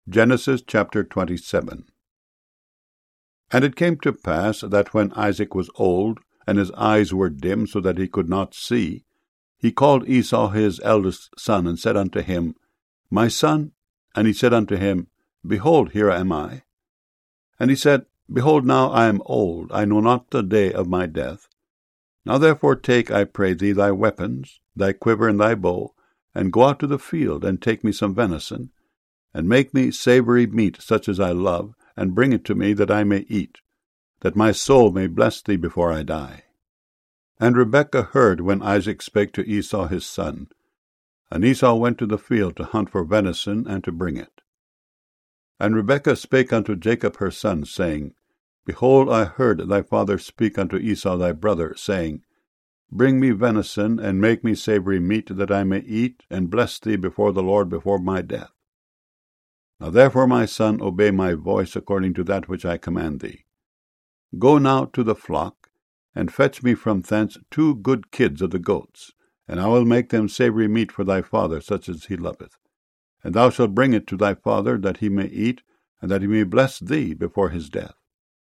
Genesis chapter 27. And it came to pass that when Isaac was old, and his eyes were dim, so that he could not see, he called Esau his eldest son, and said unto him, My son. And he said unto him, Behold, here am I. And he said, Behold, now I am old, I know not the day of my death. Now therefore take, I pray thee, thy weapons, thy quiver and thy bow, and go out to the field, and take me some venison, and make me savory meat such as I love, and bring it to me, that I may eat, that my soul may bless thee before I die. And Rebekah heard when Isaac spake to Esau his son. And Esau went to the field to hunt for venison, and to bring it. And Rebekah spake unto Jacob her son, saying, Behold, I heard thy father speak unto Esau thy brother, saying, Bring me venison, and make me savory meat, that I may eat, and bless thee before the Lord before my death. Now therefore, my son, obey my voice according to that which I command thee. Go now to the flock, and fetch me from thence 2 good kids of the goats, and I will make them savory meat for thy father, such as he loveth. And thou shalt bring it to thy father, that he may eat, and that he may bless thee before his death.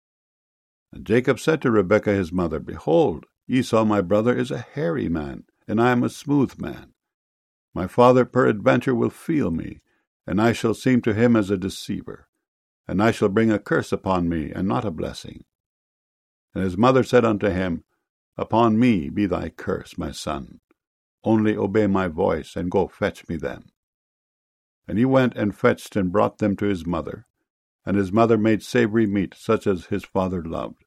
And Jacob said to Rebekah his mother, Behold, Esau my brother is a hairy man, and I am a smooth man. My father peradventure will feel me, and I shall seem to him as a deceiver, and I shall bring a curse upon me, and not a blessing. And his mother said unto him, Upon me be thy curse, my son. Only obey my voice, and go fetch me them. And he went and fetched and brought them to his mother, and his mother made savory meat, such as his father loved.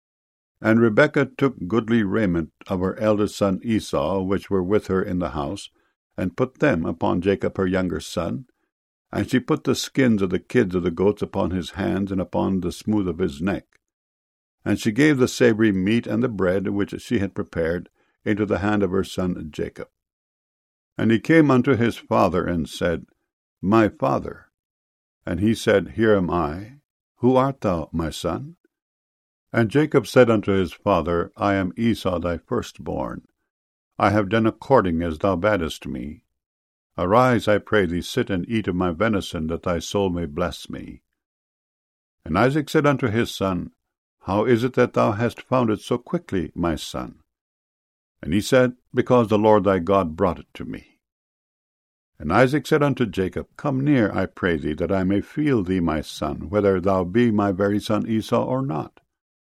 And Rebekah took goodly raiment of her eldest son Esau, which were with her in the house, and put them upon Jacob her younger son, and she put the skins of the kids of the goats upon his hands, and upon the smooth of his neck. And she gave the savory meat and the bread, which she had prepared, into the hand of her son Jacob. And he came unto his father, and said, My father. And he said, Here am I. Who art thou, my son? And Jacob said unto his father, I am Esau thy firstborn. I have done according as thou badest me. Arise, I pray thee, sit and eat of my venison, that thy soul may bless me. And Isaac said unto his son, How is it that thou hast found it so quickly, my son? And he said, Because the Lord thy God brought it to me. And Isaac said unto Jacob, Come near, I pray thee, that I may feel thee, my son, whether thou be my very son Esau or not.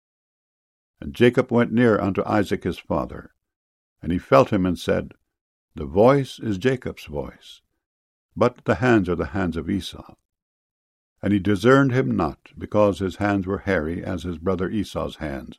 And Jacob went near unto Isaac his father, and he felt him, and said, The voice is Jacob's voice, but the hands are the hands of Esau. And he discerned him not, because his hands were hairy as his brother Esau's hands.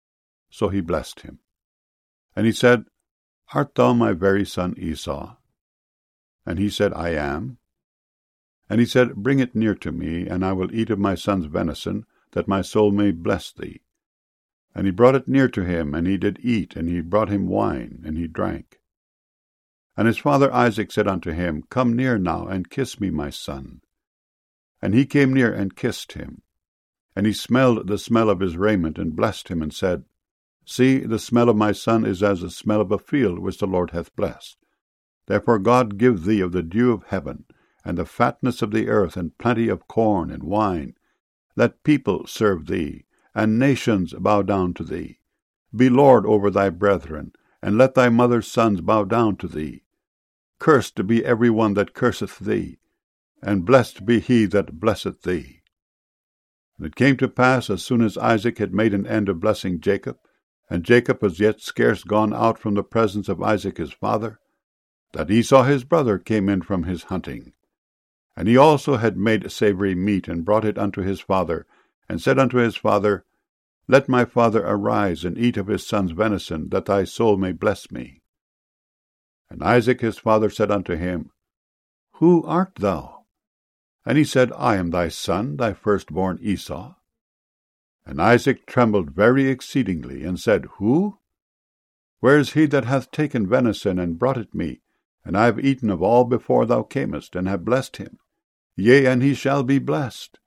So he blessed him. And he said, Art thou my very son Esau? And he said, I am. And he said, Bring it near to me, and I will eat of my son's venison, that my soul may bless thee. And he brought it near to him, and he did eat, and he brought him wine, and he drank. And his father Isaac said unto him, Come near now, and kiss me, my son. And he came near and kissed him. And he smelled the smell of his raiment, and blessed him, and said, See, the smell of my son is as the smell of a field which the Lord hath blessed. Therefore God give thee of the dew of heaven, and the fatness of the earth, and plenty of corn and wine. Let people serve thee, and nations bow down to thee. Be Lord over thy brethren, and let thy mother's sons bow down to thee. Cursed be every one that curseth thee, and blessed be he that blesseth thee. And it came to pass, as soon as Isaac had made an end of blessing Jacob, and Jacob was yet scarce gone out from the presence of Isaac his father, that Esau his brother came in from his hunting. And he also had made savory meat, and brought it unto his father, and said unto his father, Let my father arise, and eat of his son's venison, that thy soul may bless me. And Isaac his father said unto him, Who art thou? And he said, I am thy son, thy firstborn Esau. And Isaac trembled very exceedingly, and said, Who? Where is he that hath taken venison, and brought it me? And I have eaten of all before thou camest, and have blessed him. Yea, and he shall be blessed.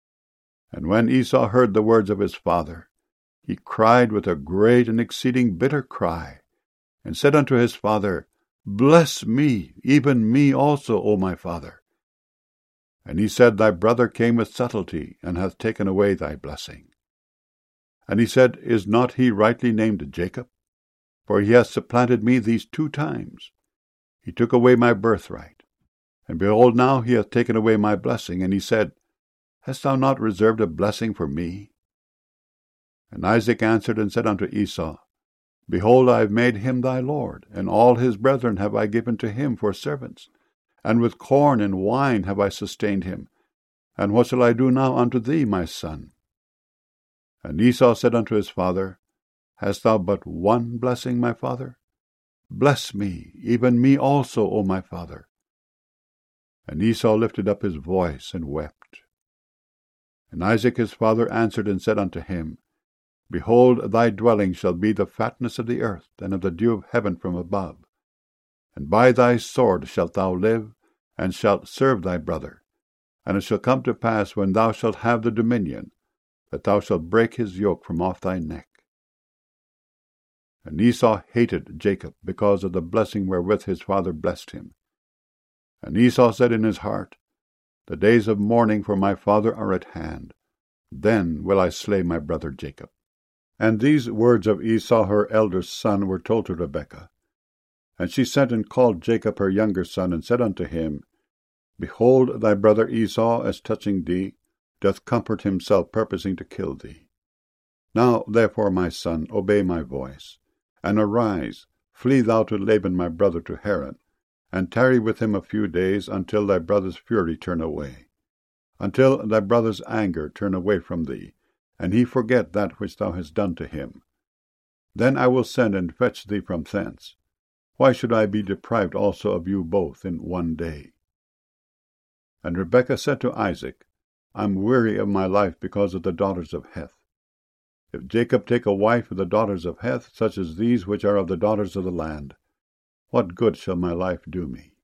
And when Esau heard the words of his father, he cried with a great and exceeding bitter cry, and said unto his father, Bless me, even me also, O my father. And he said, Thy brother came with subtlety, and hath taken away thy blessing. And he said, Is not he rightly named Jacob? For he hath supplanted me these 2 times. He took away my birthright. And behold, now he hath taken away my blessing. And he said, Hast thou not reserved a blessing for me? And Isaac answered and said unto Esau, Behold, I have made him thy lord, and all his brethren have I given to him for servants, and with corn and wine have I sustained him. And what shall I do now unto thee, my son? And Esau said unto his father, Hast thou but one blessing, my father? Bless me, even me also, O my father. And Esau lifted up his voice and wept. And Isaac his father answered and said unto him, Behold, thy dwelling shall be the fatness of the earth, and of the dew of heaven from above. And by thy sword shalt thou live, and shalt serve thy brother. And it shall come to pass, when thou shalt have the dominion, that thou shalt break his yoke from off thy neck. And Esau hated Jacob, because of the blessing wherewith his father blessed him. And Esau said in his heart, The days of mourning for my father are at hand. Then will I slay my brother Jacob. And these words of Esau her elder son were told to Rebekah. And she sent and called Jacob her younger son, and said unto him, Behold, thy brother Esau, as touching thee, doth comfort himself, purposing to kill thee. Now therefore, my son, obey my voice, and arise, flee thou to Laban my brother to Haran, and tarry with him a few days, until thy brother's fury turn away, until thy brother's anger turn away from thee, and he forget that which thou hast done to him. Then I will send and fetch thee from thence. Why should I be deprived also of you both in one day? And Rebekah said to Isaac, I am weary of my life because of the daughters of Heth. If Jacob take a wife of the daughters of Heth, such as these which are of the daughters of the land, what good shall my life do me?